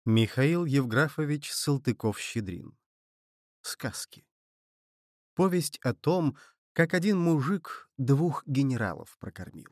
Михаил Евграфович Салтыков-Щедрин. Сказки. Повесть о том, как один мужик двух генералов прокормил.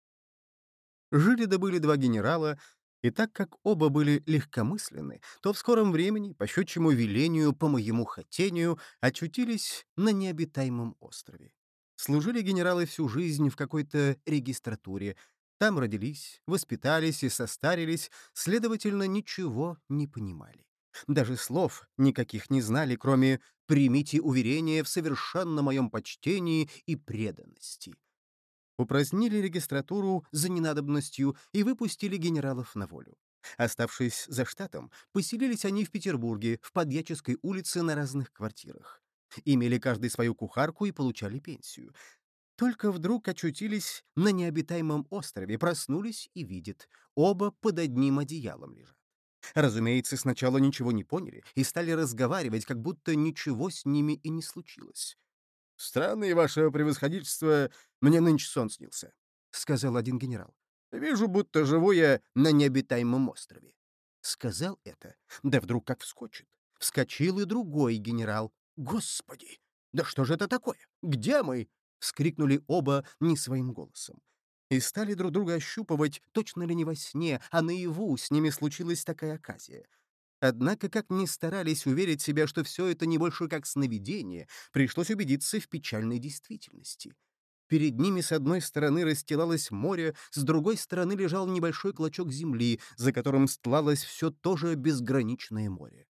Жили да были два генерала, и так как оба были легкомысленны, то в скором времени, по щучьему велению, по моему хотению, очутились на необитаемом острове. Служили генералы всю жизнь в какой-то регистратуре. Там родились, воспитались и состарились, следовательно, ничего не понимали. Даже слов никаких не знали, кроме «примите уверение в совершенном моем почтении и преданности». Упразднили регистратуру за ненадобностью и выпустили генералов на волю. Оставшись за штатом, поселились они в Петербурге, в Подьяческой улице на разных квартирах. Имели каждый свою кухарку и получали пенсию. Только вдруг очутились на необитаемом острове, проснулись и видят, оба под одним одеялом лежат. Разумеется, сначала ничего не поняли и стали разговаривать, как будто ничего с ними и не случилось. «Странный, ваше превосходительство, мне нынче сон снился», — сказал один генерал. «Вижу, будто живу я на необитаемом острове». Сказал это, да вдруг как вскочит. Вскочил и другой генерал. «Господи! Да что же это такое? Где мы?» — вскрикнули оба не своим голосом. И стали друг друга ощупывать, точно ли не во сне, а наяву с ними случилась такая оказия. Однако, как ни старались уверить себя, что все это не больше как сновидение, пришлось убедиться в печальной действительности. Перед ними с одной стороны расстилалось море, с другой стороны лежал небольшой клочок земли, за которым стлалось все то же безграничное море.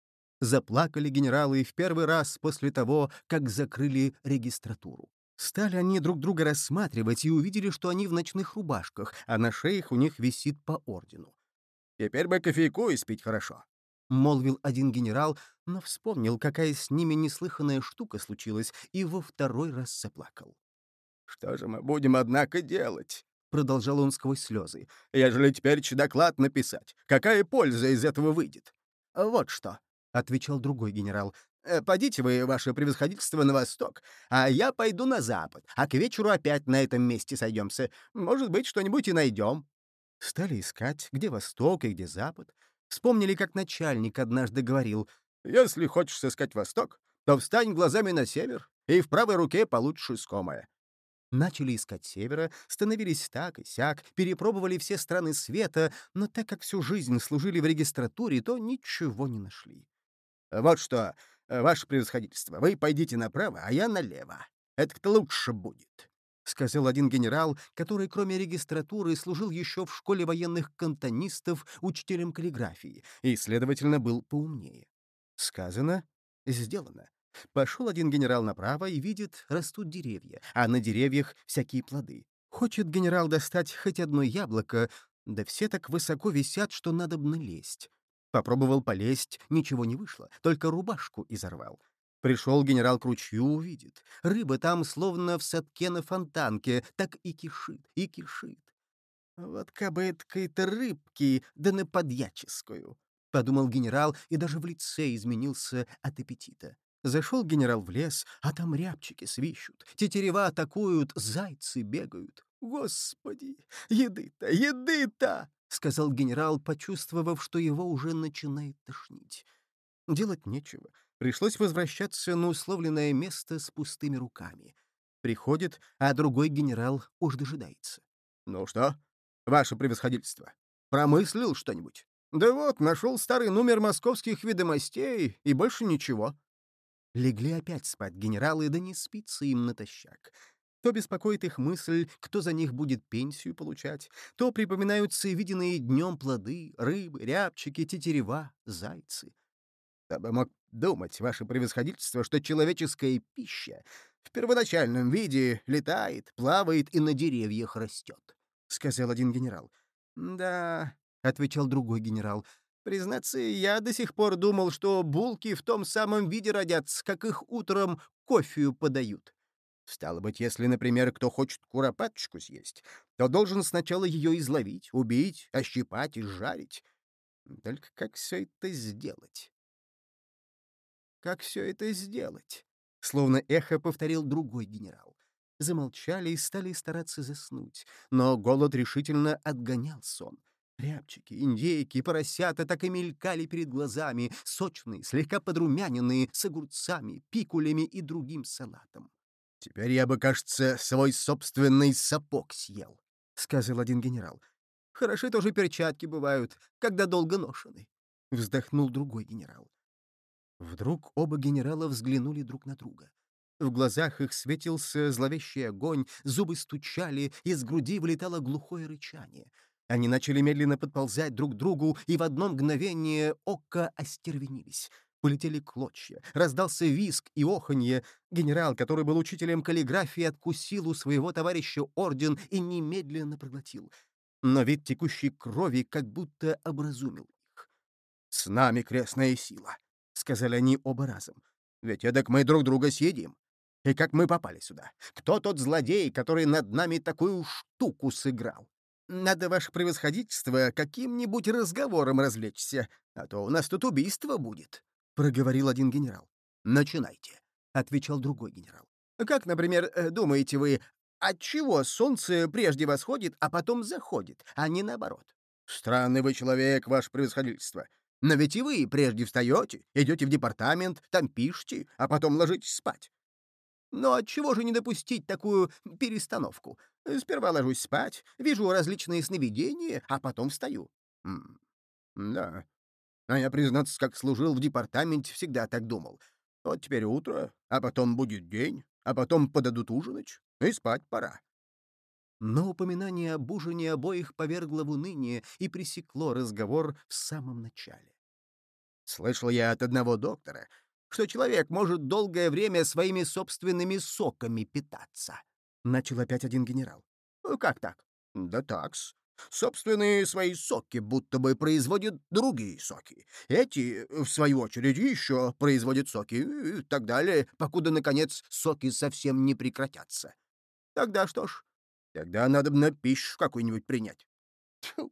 Заплакали генералы в первый раз после того, как закрыли регистратуру. Стали они друг друга рассматривать и увидели, что они в ночных рубашках, а на шеях у них висит по ордену. «Теперь бы кофейку испить хорошо», — молвил один генерал, но вспомнил, какая с ними неслыханная штука случилась, и во второй раз заплакал. «Что же мы будем, однако, делать?» — продолжал он сквозь слезы. «Ежели теперь доклад написать, какая польза из этого выйдет?» «Вот что», — отвечал другой генерал. «Подите вы, ваше превосходительство, на восток, а я пойду на запад, а к вечеру опять на этом месте сойдемся. Может быть, что-нибудь и найдем». Стали искать, где восток и где запад. Вспомнили, как начальник однажды говорил: «Если хочешь сыскать восток, то встань глазами на север, и в правой руке получишь искомое». Начали искать севера, становились так и сяк, перепробовали все страны света, но так как всю жизнь служили в регистратуре, то ничего не нашли. «Вот что, ваше превосходительство, вы пойдите направо, а я налево. Это-то лучше будет», — сказал один генерал, который, кроме регистратуры, служил еще в школе военных кантонистов учителем каллиграфии и, следовательно, был поумнее. Сказано — сделано. Пошел один генерал направо и видит, растут деревья, а на деревьях всякие плоды. Хочет генерал достать хоть одно яблоко, да все так высоко висят, что надобно лезть. Попробовал полезть, ничего не вышло, только рубашку изорвал. Пришел генерал к ручью, увидит. Рыба там, словно в садке на фонтанке, так и кишит, и кишит. «Вот кабы эткой-то рыбки, да на подьяческую», — подумал генерал и даже в лице изменился от аппетита. Зашел генерал в лес, а там рябчики свищут, тетерева атакуют, зайцы бегают. «Господи, еды-то, еды-то!» — сказал генерал, почувствовав, что его уже начинает тошнить. Делать нечего. Пришлось возвращаться на условленное место с пустыми руками. Приходит, а другой генерал уж дожидается. «Ну что, ваше превосходительство, промыслил что-нибудь?» «Да вот, нашел старый номер московских ведомостей, и больше ничего». Легли опять спать генералы, да не спится им натощак. То беспокоит их мысль, кто за них будет пенсию получать, то припоминаются виденные днем плоды, рыбы, рябчики, тетерева, зайцы. «Я бы мог думать, ваше превосходительство, что человеческая пища в первоначальном виде летает, плавает и на деревьях растет», — сказал один генерал. «Да», — отвечал другой генерал, — «признаться, я до сих пор думал, что булки в том самом виде родятся, как их утром кофею подают. Стало быть, если, например, кто хочет куропаточку съесть, то должен сначала ее изловить, убить, ощипать и жарить. Только как все это сделать?» Как все это сделать?» Словно эхо повторил другой генерал. Замолчали и стали стараться заснуть, но голод решительно отгонял сон. Рябчики, индейки, поросята так и мелькали перед глазами, сочные, слегка подрумяненные, с огурцами, пикулями и другим салатом. «Теперь я бы, кажется, свой собственный сапог съел», — сказал один генерал. «Хороши тоже перчатки бывают, когда долго ношены», — вздохнул другой генерал. Вдруг оба генерала взглянули друг на друга. В глазах их светился зловещий огонь, зубы стучали, из груди вылетало глухое рычание. Они начали медленно подползать друг к другу, и в одно мгновение ока остервенились. Полетели клочья, раздался визг и оханье. Генерал, который был учителем каллиграфии, откусил у своего товарища орден и немедленно проглотил. Но вид текущей крови как будто образумил их. «С нами крестная сила», — сказали они оба разом. «Ведь эдак мы друг друга съедим. И как мы попали сюда? Кто тот злодей, который над нами такую штуку сыграл? Надо, ваше превосходительство, каким-нибудь разговором развлечься, а то у нас тут убийство будет», — проговорил один генерал. «Начинайте», — отвечал другой генерал. «Как, например, думаете вы, отчего солнце прежде восходит, а потом заходит, а не наоборот?» «Странный вы человек, ваше превосходительство. Но ведь и вы прежде встаете, идете в департамент, там пишете, а потом ложитесь спать. Но отчего же не допустить такую перестановку? Сперва ложусь спать, вижу различные сновидения, а потом встаю». Да. А я, признаться, как служил в департаменте, всегда так думал. Вот теперь утро, а потом будет день, а потом подадут ужинать, и спать пора». Но упоминание об ужине обоих повергло в уныние и пресекло разговор в самом начале. «Слышал я от одного доктора, что человек может долгое время своими собственными соками питаться», — начал опять один генерал. «Как так?» «Да такс. Собственные свои соки будто бы производят другие соки. Эти, в свою очередь, еще производят соки и так далее, покуда, наконец, соки совсем не прекратятся. Тогда что ж? Тогда надо бы на пищу какую-нибудь принять». Тьфу.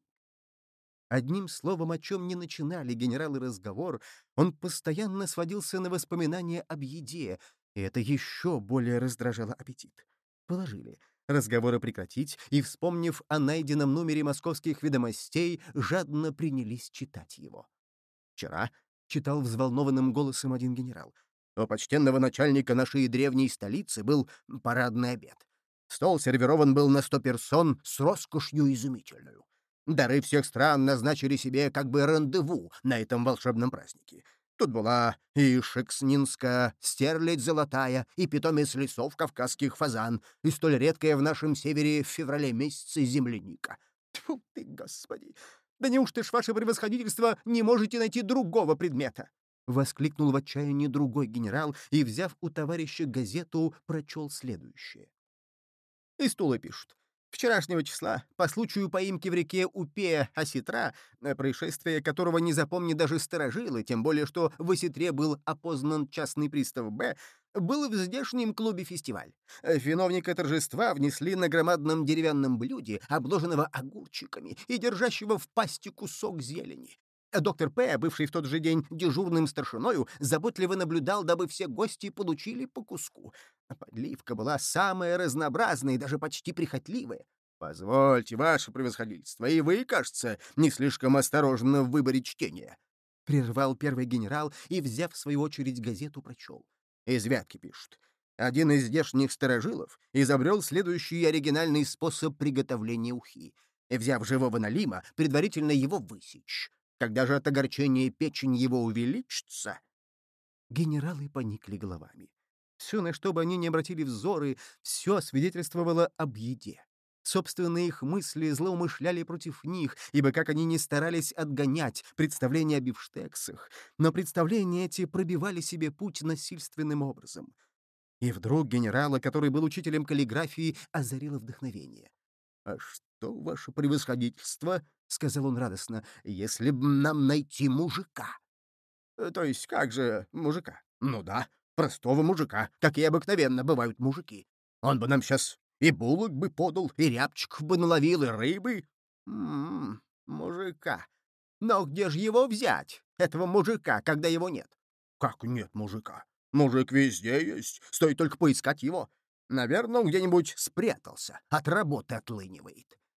Одним словом, о чем не начинали генералы разговор, он постоянно сводился на воспоминания об еде, и это еще более раздражало аппетит. Положили. Разговоры прекратить, и, вспомнив о найденном номере «Московских ведомостей», жадно принялись читать его. «Вчера», — читал взволнованным голосом один генерал, «у почтенного начальника нашей древней столицы был парадный обед. Стол сервирован был на 100 персон с роскошью изумительную. Дары всех стран назначили себе как бы рандеву на этом волшебном празднике. Тут была и шекснинская стерлядь золотая, и питомец лесов кавказских фазан, и столь редкая в нашем севере в феврале месяце земляника. Тьфу ты, господи! Да неужто ж, ваше превосходительство, не можете найти другого предмета?» — воскликнул в отчаянии другой генерал и, взяв у товарища газету, прочел следующее. Из Тулы пишут. Вчерашнего числа, по случаю поимки в реке Упея осетра, происшествие которого не запомнит даже старожилы, тем более что в осетре был опознан частный пристав Б., был в здешнем клубе фестиваль. Виновника торжества внесли на громадном деревянном блюде, обложенного огурчиками и держащего в пасти кусок зелени. Доктор П., бывший в тот же день дежурным старшиною, заботливо наблюдал, дабы все гости получили по куску. Подливка была самая разнообразная и даже почти прихотливая. «Позвольте, ваше превосходительство, и вы, кажется, не слишком осторожны в выборе чтения», — прервал первый генерал и, взяв в свою очередь газету, прочел. Из Вятки пишут. Один из здешних старожилов изобрел следующий оригинальный способ приготовления ухи. Взяв живого налима, предварительно его высечь. Когда же от огорчения печень его увеличится...» Генералы поникли головами. Все, на что бы они ни обратили взоры, все свидетельствовало об еде. Собственные их мысли злоумышляли против них, ибо как они ни старались отгонять представления о бифштексах, но представления эти пробивали себе путь насильственным образом. И вдруг генерала, который был учителем каллиграфии, озарило вдохновение. «А что, ваше превосходительство, — сказал он радостно, — если б нам найти мужика?» То есть как же мужика?» «Ну да, простого мужика, как и обыкновенно бывают мужики. Он бы нам сейчас и булок бы подал, и рябчиков бы наловил, и рыбы». Мужика. Но где же его взять, этого мужика, когда его нет?» «Как нет мужика? Мужик везде есть, стоит только поискать его. Наверное, он где-нибудь спрятался, от работы отлынивает».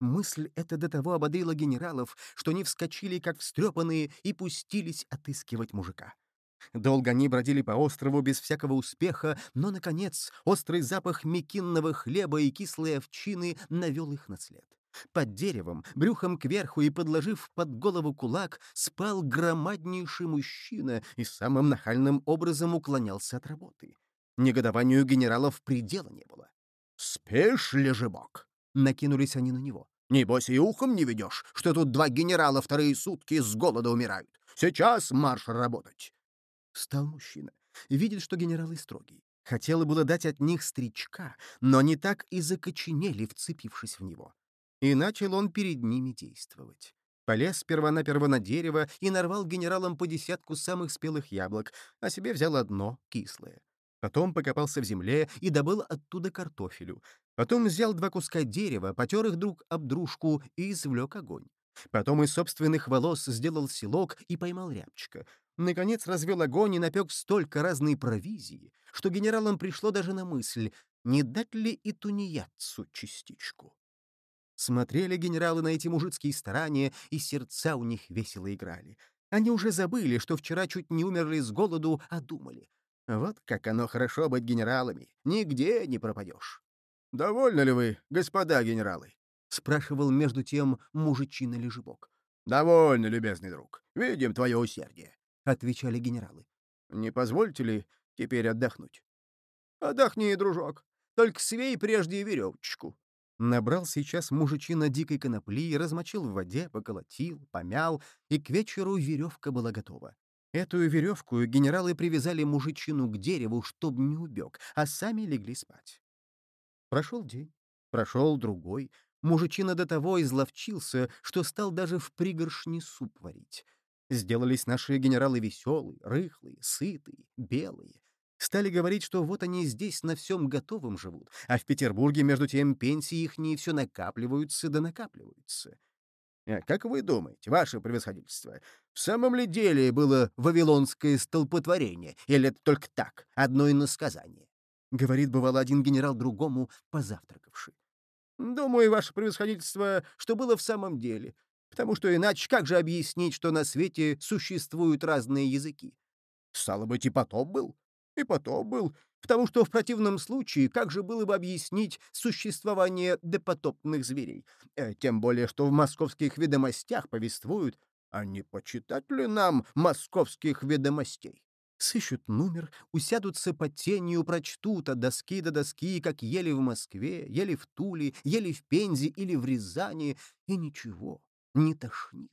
Мысль эта до того ободрила генералов, что они вскочили, как встрепанные, и пустились отыскивать мужика. Долго они бродили по острову без всякого успеха, но, наконец, острый запах мекинного хлеба и кислой овчины навел их на след. Под деревом, брюхом кверху и подложив под голову кулак, спал громаднейший мужчина и самым нахальным образом уклонялся от работы. Негодованию генералов предела не было. «Спишь, лежебок?» — накинулись они на него. «Небось и ухом не ведешь, что тут два генерала вторые сутки с голода умирают. Сейчас марш работать!» Встал мужчина. Видит, что генералы строгие. Хотел было дать от них стричка, но они так и закоченели, вцепившись в него. И начал он перед ними действовать. Полез сперва-наперво на дерево и нарвал генералам по десятку самых спелых яблок, а себе взял одно, кислое. Потом покопался в земле и добыл оттуда картофелю. Потом взял два куска дерева, потер их друг об дружку и извлек огонь. Потом из собственных волос сделал селок и поймал рябчика. Наконец развел огонь и напек столько разной провизии, что генералам пришло даже на мысль, не дать ли и тунеядцу частичку. Смотрели генералы на эти мужицкие старания, и сердца у них весело играли. Они уже забыли, что вчера чуть не умерли с голоду, а думали. Вот как оно хорошо быть генералами, нигде не пропадешь. «Довольны ли вы, господа генералы?» — спрашивал между тем мужичина-лежебок. «Довольно, любезный друг. Видим твое усердие», — отвечали генералы. «Не позвольте ли теперь отдохнуть?» «Отдохни, дружок. Только свей прежде веревочку». Набрал сейчас мужичина дикой конопли, размочил в воде, поколотил, помял, и к вечеру веревка была готова. Эту веревку генералы привязали мужичину к дереву, чтоб не убег, а сами легли спать. Прошел день, прошел другой. Мужичина до того изловчился, что стал даже в пригоршни суп варить. Сделались наши генералы веселые, рыхлые, сытые, белые. Стали говорить, что вот они здесь на всем готовом живут, а в Петербурге, между тем, пенсии ихние все накапливаются да накапливаются. Как вы думаете, ваше превосходительство, в самом ли деле было вавилонское столпотворение, или это только так, одно иносказание? Говорит, бывало, один генерал другому, позавтракавший. Думаю, ваше превосходительство, что было в самом деле, потому что иначе как же объяснить, что на свете существуют разные языки? Стало быть, и потоп был? И потоп был, потому что в противном случае как же было бы объяснить существование допотопных зверей? Тем более, что в московских ведомостях повествуют, а не почитать ли нам московских ведомостей? Сыщут номер, усядутся под тенью, прочтут от доски до доски, как ели в Москве, ели в Туле, ели в Пензе или в Рязани, и ничего, не тошнит.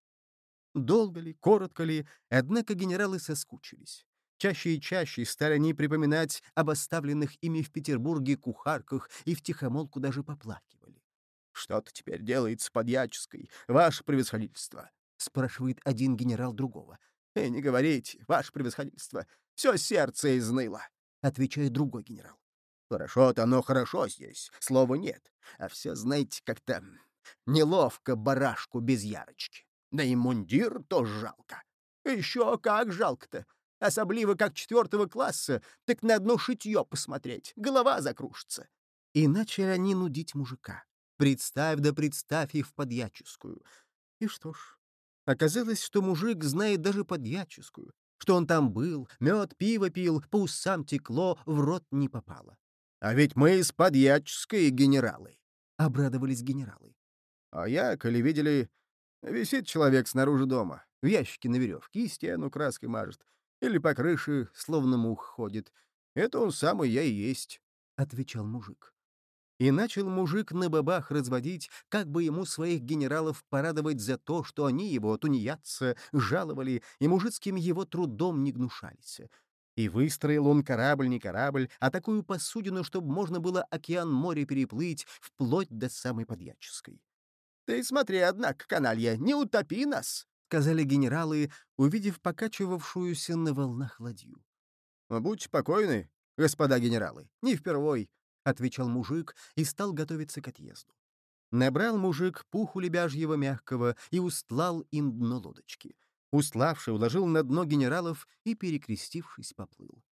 Долго ли, коротко ли, однако генералы соскучились. Чаще и чаще стали они припоминать об оставленных ими в Петербурге кухарках и втихомолку даже поплакивали. «Что-то теперь делается под Яческой, ваше превосходительство», — спрашивает один генерал другого. Не говорите, ваше превосходительство, все сердце изныло», — отвечает другой генерал. «Хорошо-то оно хорошо здесь, слова нет, а все, знаете, как-то неловко барашку без ярочки. Да и мундир тоже жалко. Еще как жалко-то. Особливо как 4 класса, так на одно шитье посмотреть, голова закружится». И начали они нудить мужика. Представь да представь их в подьяческую. И что ж, оказалось, что мужик знает даже подьяческую, что он там был, мед, пиво пил, по усам текло, в рот не попало. «А ведь мы из подьяческой генералы», — обрадовались генералы. «А я, коли видели, висит человек снаружи дома, в ящике на веревке, и стену краской мажет, или по крыше, словно мух ходит. Это он самый я и есть», — отвечал мужик. И начал мужик на бабах разводить, как бы ему своих генералов порадовать за то, что они его, тунеядца, жаловали и мужицким его трудом не гнушались. И выстроил он корабль не корабль, а такую посудину, чтобы можно было океан море переплыть вплоть до самой Подьяческой. «Ты смотри, однако, каналья, не утопи нас!» — сказали генералы, увидев покачивавшуюся на волнах ладью. «Будьте покойны, господа генералы, не впервой», — отвечал мужик и стал готовиться к отъезду. Набрал мужик пуху лебяжьего мягкого и устлал им дно лодочки. Устлавший уложил на дно генералов и, перекрестившись, поплыл.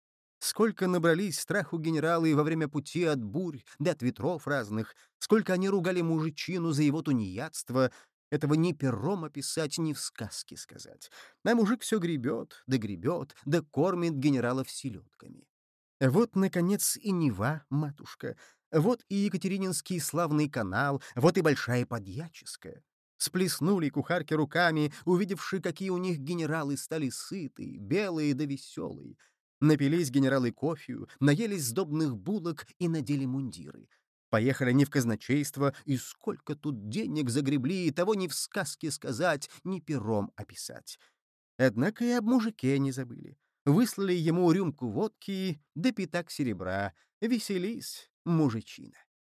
Сколько набрались страху генералы во время пути от бурь да от ветров разных, сколько они ругали мужичину за его тунеядство, этого ни пером описать, ни в сказке сказать. А мужик все гребет, да кормит генералов селедками. Вот, наконец, и Нева, матушка, вот и Екатерининский славный канал, вот и Большая Подьяческая. Сплеснули кухарки руками, увидевши, какие у них генералы стали сытые, белые да веселые. Напились генералы кофею, наелись сдобных булок и надели мундиры. Поехали они в казначейство, и сколько тут денег загребли, и того ни в сказке сказать, ни пером описать. Однако и об мужике не забыли. Выслали ему рюмку водки да пятак серебра. Веселись, мужичина.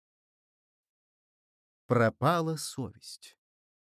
Пропала совесть.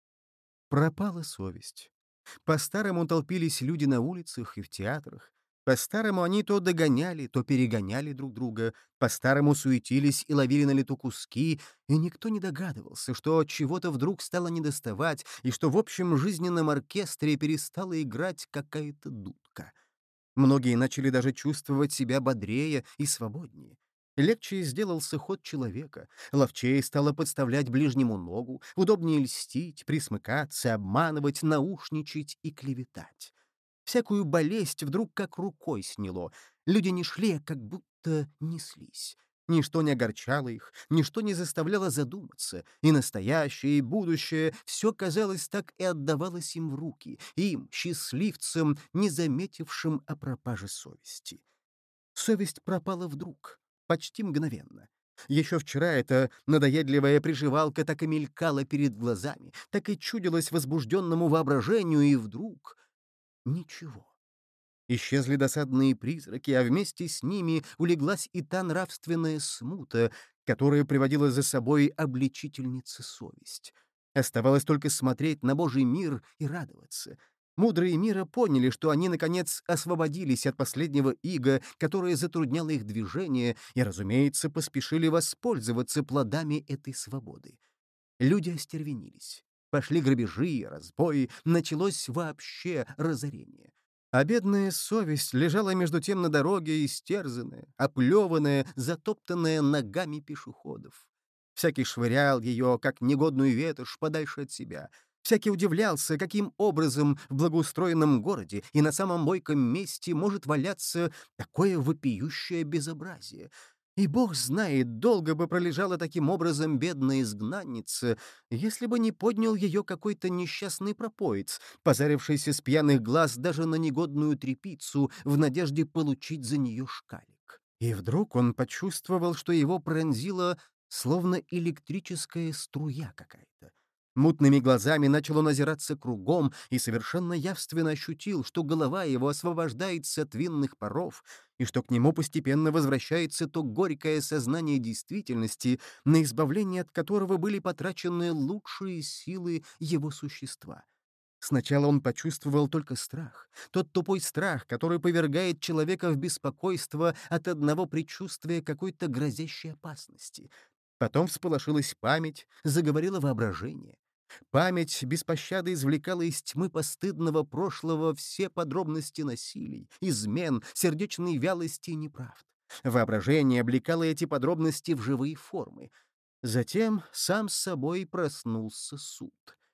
Пропала совесть. По-старому толпились люди на улицах и в театрах. По-старому они то догоняли, то перегоняли друг друга. По-старому суетились и ловили на лету куски, и никто не догадывался, что чего-то вдруг стало недоставать, и что в общем жизненном оркестре перестала играть какая-то дудка. Многие начали даже чувствовать себя бодрее и свободнее. Легче сделался ход человека, ловчее стало подставлять ближнему ногу, удобнее льстить, присмыкаться, обманывать, наушничать и клеветать. Всякую болезнь вдруг как рукой сняло. Люди не шли, а как будто неслись. Ничто не огорчало их, ничто не заставляло задуматься, и настоящее, и будущее — все, казалось, так и отдавалось им в руки, им, счастливцам, не заметившим о пропаже совести. Совесть пропала вдруг, почти мгновенно. Еще вчера эта надоедливая приживалка так и мелькала перед глазами, так и чудилась возбужденному воображению, и вдруг — ничего. Исчезли досадные призраки, а вместе с ними улеглась и та нравственная смута, которая приводила за собой обличительница совесть. Оставалось только смотреть на Божий мир и радоваться. Мудрые мира поняли, что они, наконец, освободились от последнего ига, которое затрудняло их движение, и, разумеется, поспешили воспользоваться плодами этой свободы. Люди остервенились. Пошли грабежи, разбои, началось вообще разорение. А бедная совесть лежала между тем на дороге, истерзанная, оплеванная, затоптанная ногами пешеходов. Всякий швырял ее, как негодную ветошь, подальше от себя. Всякий удивлялся, каким образом в благоустроенном городе и на самом бойком месте может валяться такое вопиющее безобразие. И бог знает, долго бы пролежала таким образом бедная изгнанница, если бы не поднял ее какой-то несчастный пропоиц, позарившийся с пьяных глаз даже на негодную тряпицу в надежде получить за нее шкалик. И вдруг он почувствовал, что его пронзила словно электрическая струя какая-то. Мутными глазами начал он озираться кругом и совершенно явственно ощутил, что голова его освобождается от винных паров, и что к нему постепенно возвращается то горькое сознание действительности, на избавление от которого были потрачены лучшие силы его существа. Сначала он почувствовал только страх, тот тупой страх, который повергает человека в беспокойство от одного предчувствия какой-то грозящей опасности. Потом всполошилась память, заговорило воображение. Память без пощады извлекала из тьмы постыдного прошлого все подробности насилий, измен, сердечной вялости и неправд. Воображение облекало эти подробности в живые формы. Затем сам с собой проснулся суд.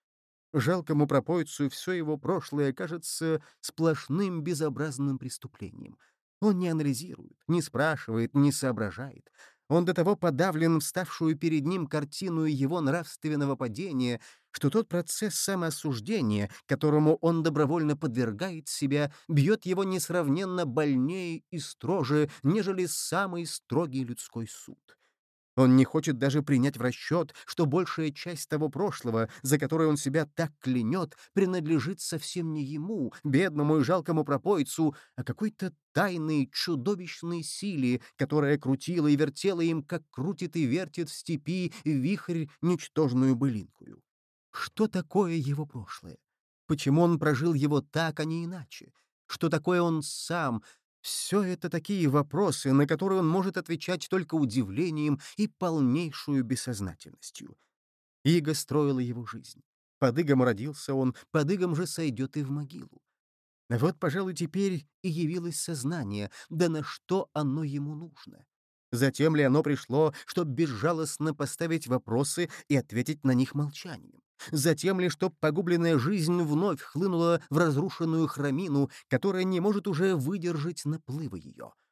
Жалкому пропойцу все его прошлое кажется сплошным безобразным преступлением. Он не анализирует, не спрашивает, не соображает. Он до того подавлен вставшую перед ним картину его нравственного падения, что тот процесс самоосуждения, которому он добровольно подвергает себя, бьет его несравненно больнее и строже, нежели самый строгий людской суд. Он не хочет даже принять в расчет, что большая часть того прошлого, за которое он себя так клянет, принадлежит совсем не ему, бедному и жалкому пропойцу, а какой-то тайной, чудовищной силе, которая крутила и вертела им, как крутит и вертит в степи вихрь ничтожную былинкую. Что такое его прошлое? Почему он прожил его так, а не иначе? Что такое он сам? Все это такие вопросы, на которые он может отвечать только удивлением и полнейшую бессознательностью. Иго строила его жизнь. Под игом родился он, под игом же сойдет и в могилу. Вот, пожалуй, теперь и явилось сознание, да на что оно ему нужно? Затем ли оно пришло, чтобы безжалостно поставить вопросы и ответить на них молчанием? Затем ли, чтоб погубленная жизнь вновь хлынула в разрушенную храмину, которая не может уже выдержать наплыва ее?